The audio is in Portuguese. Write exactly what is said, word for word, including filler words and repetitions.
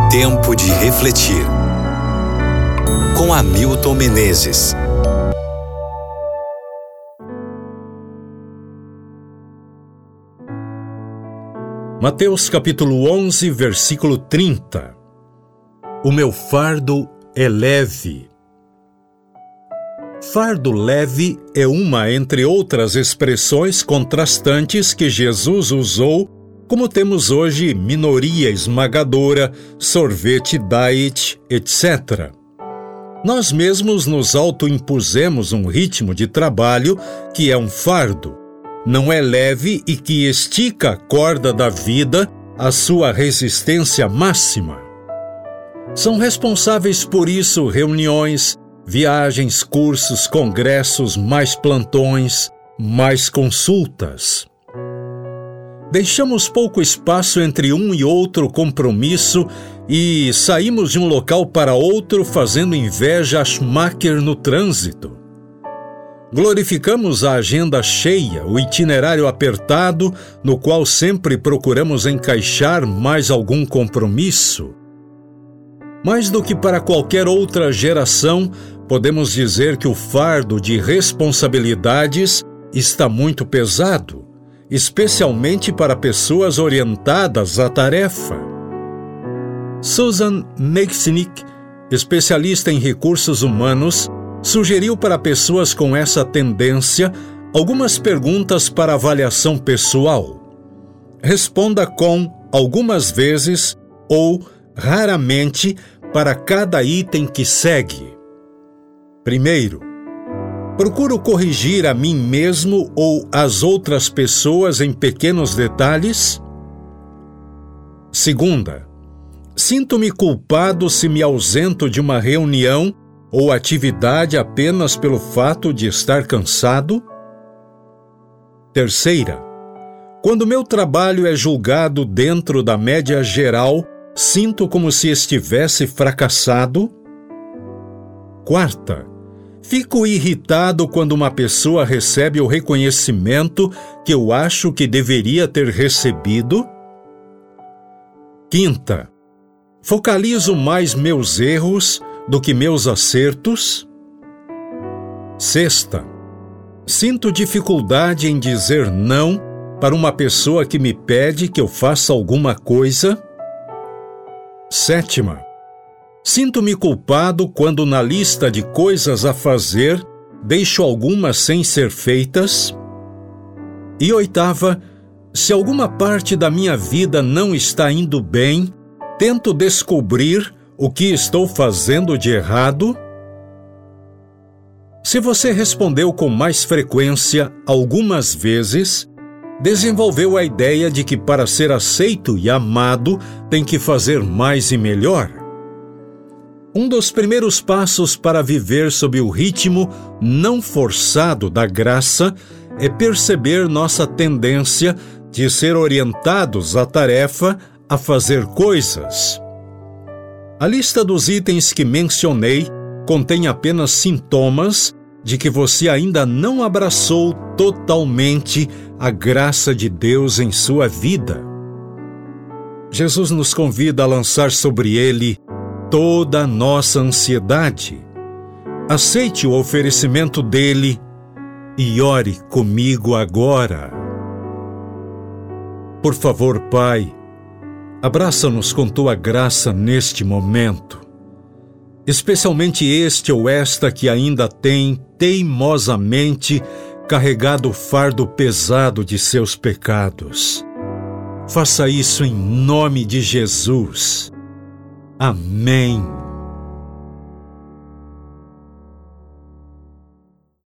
Tempo de refletir. Com Hamilton Menezes. Mateus capítulo onze, versículo trinta. O meu fardo é leve. Fardo leve é uma, entre outras expressões contrastantes que Jesus usou, como temos hoje minoria esmagadora, sorvete diet, etcétera. Nós mesmos nos autoimpusemos um ritmo de trabalho que é um fardo. Não é leve e que estica a corda da vida à sua resistência máxima. São responsáveis por isso reuniões, viagens, cursos, congressos, mais plantões, mais consultas. Deixamos pouco espaço entre um e outro compromisso e saímos de um local para outro fazendo inveja a Schumacher no trânsito. Glorificamos a agenda cheia, o itinerário apertado, no qual sempre procuramos encaixar mais algum compromisso. Mais do que para qualquer outra geração, podemos dizer que o fardo de responsabilidades está muito pesado, especialmente para pessoas orientadas à tarefa. Susan Meixnick, especialista em recursos humanos, sugeriu para pessoas com essa tendência algumas perguntas para avaliação pessoal. Responda com algumas vezes ou raramente para cada item que segue. Primeiro, procuro corrigir a mim mesmo ou as outras pessoas em pequenos detalhes? Segunda, sinto-me culpado se me ausento de uma reunião ou atividade apenas pelo fato de estar cansado? Terceira, quando meu trabalho é julgado dentro da média geral, sinto como se estivesse fracassado? Quarta, fico irritado quando uma pessoa recebe o reconhecimento que eu acho que deveria ter recebido? Quinta, focalizo mais meus erros do que meus acertos? Sexta, sinto dificuldade em dizer não para uma pessoa que me pede que eu faça alguma coisa? Sétima, sinto-me culpado quando na lista de coisas a fazer deixo algumas sem ser feitas? E oitava, se alguma parte da minha vida não está indo bem, tento descobrir o que estou fazendo de errado? Se você respondeu com mais frequência algumas vezes, desenvolveu a ideia de que para ser aceito e amado tem que fazer mais e melhor. Um dos primeiros passos para viver sob o ritmo não forçado da graça é perceber nossa tendência de ser orientados à tarefa a fazer coisas. A lista dos itens que mencionei contém apenas sintomas de que você ainda não abraçou totalmente a graça de Deus em sua vida. Jesus nos convida a lançar sobre Ele toda a nossa ansiedade. Aceite o oferecimento dele e ore comigo agora. Por favor, Pai, abraça-nos com tua graça neste momento, especialmente este ou esta que ainda tem teimosamente carregado o fardo pesado de seus pecados. Faça isso em nome de Jesus. Amém.